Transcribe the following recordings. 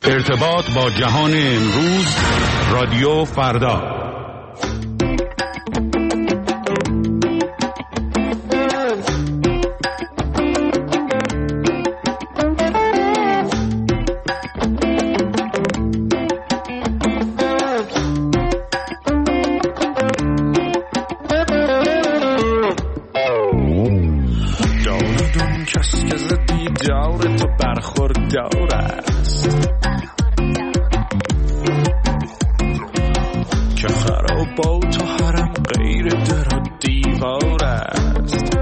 ارتباط با جهان امروز، رادیو فردا. داردون کس که زدی دار تو برخوردار است، که خرابا تو حرم غیر در و دیوار است.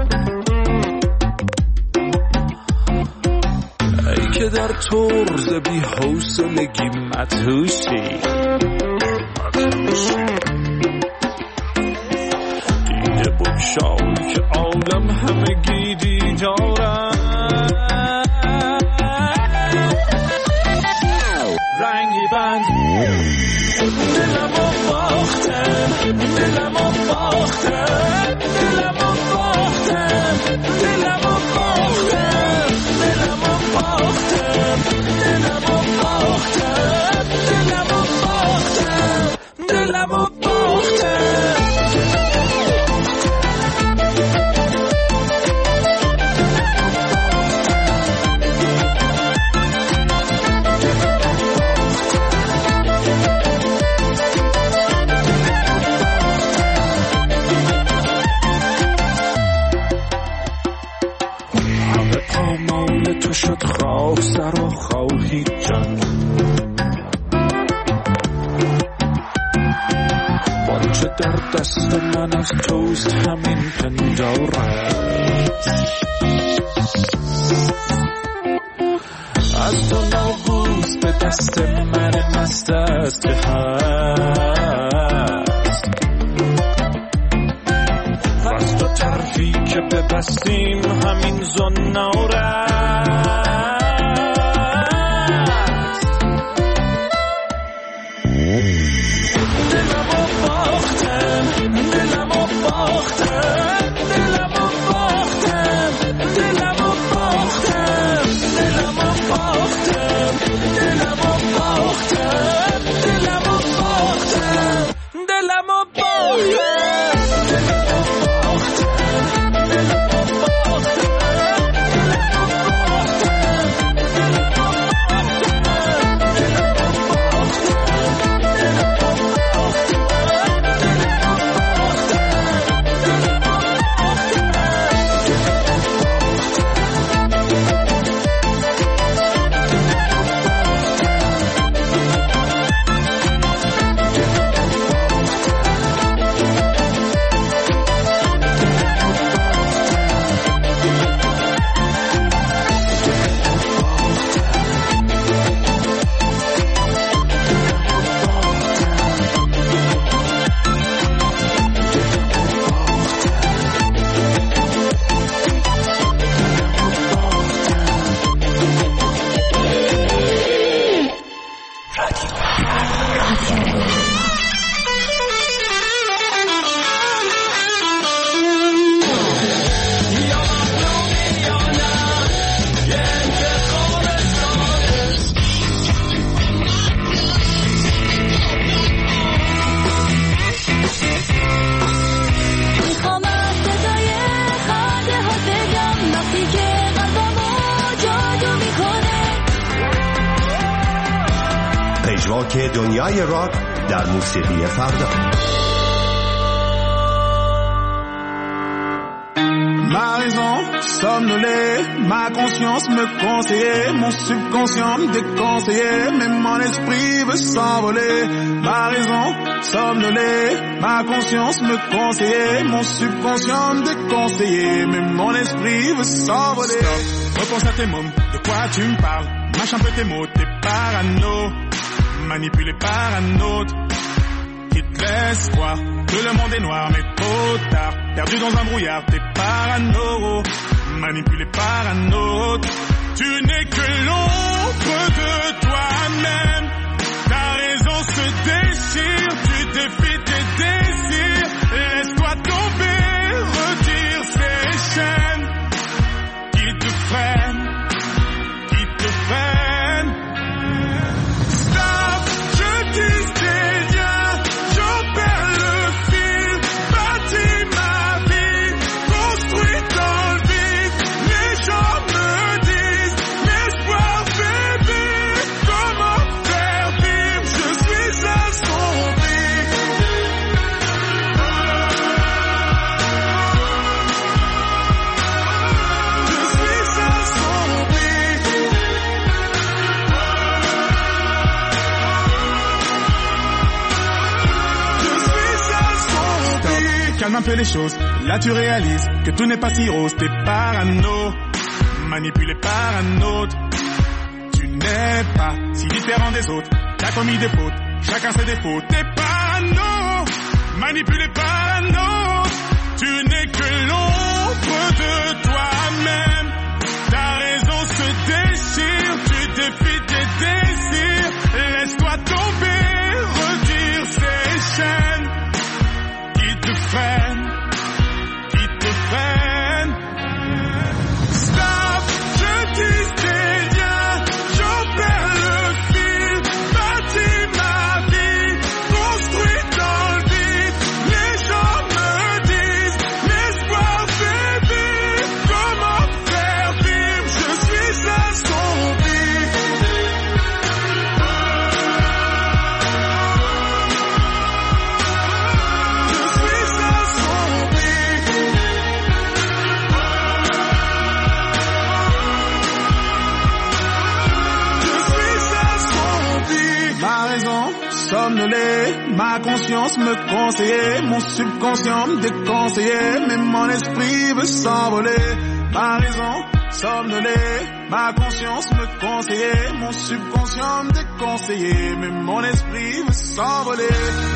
ای که در طرز بی حوصلگی مدهوشی، دیده بگشای که عالم همگی دیدار است. رنگی بند دلمو باختم، دلمو باختم، دلمو باختم، دلمو باختم، دلمو باختم، دلمو باختم، دلمو باختم، دلمو باختم. تو شد خواه سر و خواهی جان، بانچه در دست من از توست همین پندارم. از تو ناگوز به دست من مست است که هست، از تو طرفی که ببستیم همین زنار است. دلمو باختم، دلمو باختم، دلمو باختم، دلمو باختم، دلمو باختم، دلمو باختم، دلمو باختم، دلمو باختم. که دنیای راک در موسیقی فردا. Ma raison somnolée, ma conscience me conseillait, mon subconscient me déconseillait, mais mon esprit veut s'envoler. Ma raison somnolée, ma conscience me conseillait, mon subconscient me déconseillait, mais mon esprit veut s'envoler. Stop, repense à tes mômes, de quoi tu me parles? Mâche un peu tes mots, t'es parano, manipulé par un autre qui te laisse croire que le monde est noir, mais trop tard. Perdu dans un brouillard, t'es parano, manipulé par un autre. Tu n'es que l'ombre de toi-même. Ta raison se déchire, tu défies tes désirs. Laisse-toi tomber, retire ces chaînes qui te freinent, qui te freinent. calme un peu les choses. Là tu réalises que tout n'est pas si rose. T'es parano, manipulé par un autre. Tu n'es pas si différent des autres. T'as commis des fautes, chacun ses défauts. T'es parano, manipulé par un autre. Tu n'es que l'ombre de toi-même. Ta raison se déchire, tu défies tes désirs. Laisse-toi tomber, retire ces chaînes qui te freinent, qui te freinent. Stop, je dis tes liens, j'en perds le fil. Bâtis ma vie, construit dans le vide. Les gens me disent, l'espoir fait vivre. Comment faire vivre, je suis assombri. Ma raison somnolée, ma conscience me conseillait, mon subconscient me déconseillait, mais mon esprit veut s'envoler. Ma raison somnolée, ma conscience me conseillait, mon subconscient me déconseillait, mais mon esprit veut s'envoler.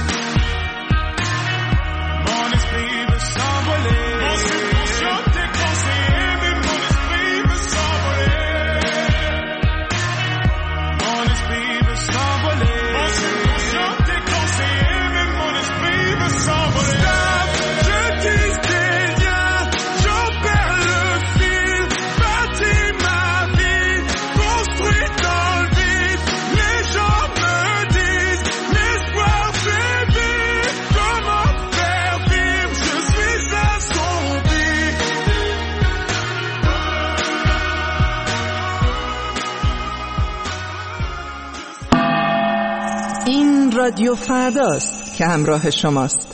Mon esprit veut s'envoler. Mon subconscient déconseillé, mais mon esprit veut s'envoler. Mon esprit veut s'envoler. Mon subconscient déconseillé, mais mon esprit veut s'envoler. Stop, je tisse des liens, j'en perds le fil. Bâtis ma vie, construit dans le vide. Les gens me disent, l'espoir fait vivre. Comment faire vivre, je suis assombri. این رادیو فرداست که همراه شماست.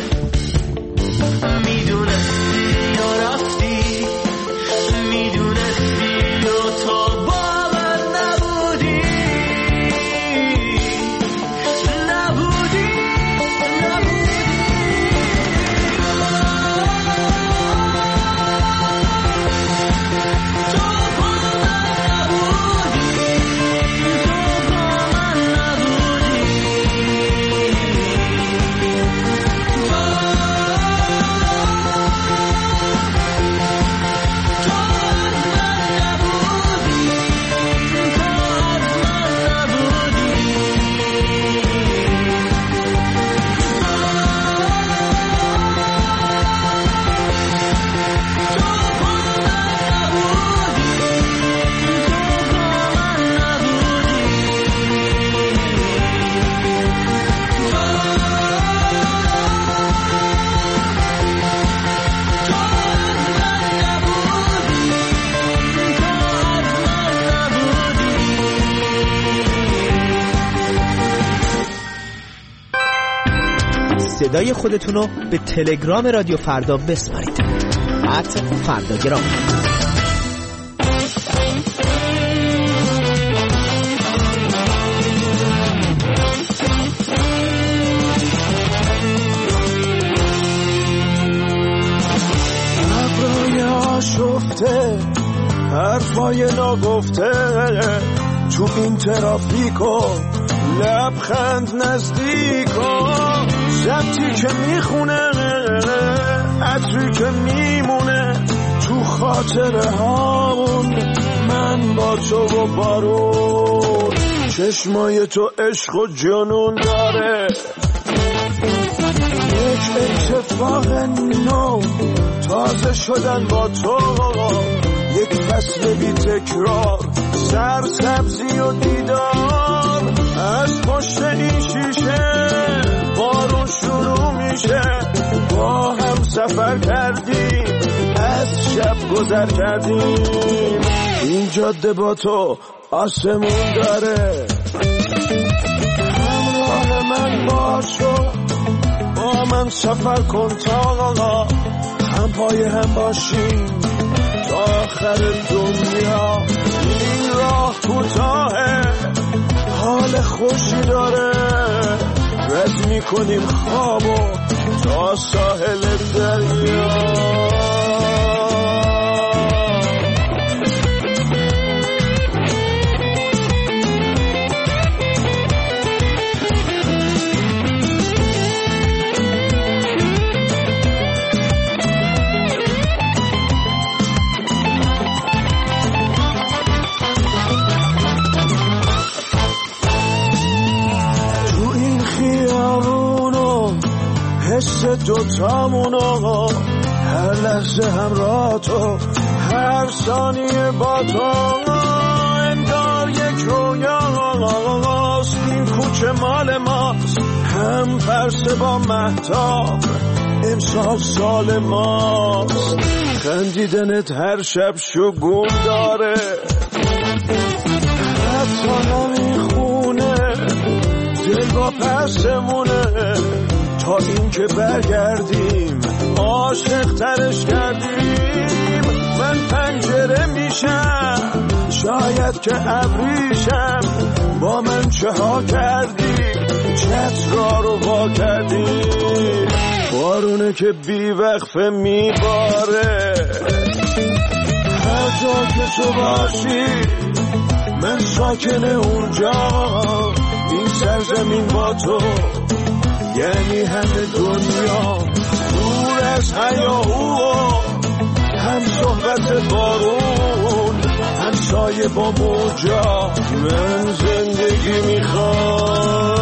میدونستی یا رفتی، میدونستی صدای خودتون رو به تلگرام رادیو فردا بسپارید. @فرداگرام. شفته حرفای ناگفته تو این ترافیکو لبخند نزدیکو شبتی که میخونه عطری که میمونه تو خاطره هامون من با تو و بارون چشمای تو عشق و جنون داره یک اتفاق نو تازه شدن با تو یک فصل بی تکرار سرسبزی و دیدار از پشت این شیشه بارون شروع میشه با هم سفر کردیم از شب گذر کردیم این جاده با تو آسمون داره همراه من باشو با من سفر کن تا هم پای هم باشیم تا آخر دنیا این راه کوتاهه حال خوشی داره رد میکنیم خوابو تا ساحل دریا حس دوتامونو هر لحظه همراه تو هر ثانیه با تو انگار یک رویاست این کوچه مال ماست هم پرسه با مهتاب امسال سال ماست خندیدنت هر شب شگون داره حتی نمیخونه دل با پسمونه تا این که برگردیم عاشق ترش کردیم من پنجره میشم شاید که ابریشم با من چه ها کردی چترا رو وا کردی بارونه که بی وقفه میباره هر جا که تو باشی من ساکن اونجا این سرزمین با تو یعنی همه دنیا دور از هیاهو هم صحبت بارون هم سایه با موجا من زندگی میخوام